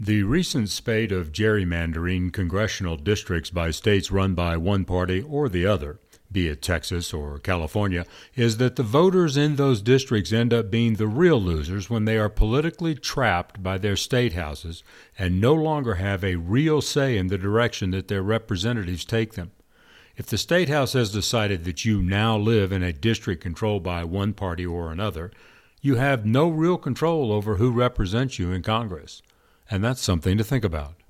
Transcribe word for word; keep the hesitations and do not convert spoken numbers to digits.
The recent spate of gerrymandering congressional districts by states run by one party or the other, be it Texas or California, is that the voters in those districts end up being the real losers when they are politically trapped by their state houses and no longer have a real say in the direction that their representatives take them. If the state house has decided that you now live in a district controlled by one party or another, you have no real control over who represents you in Congress. And that's something to think about.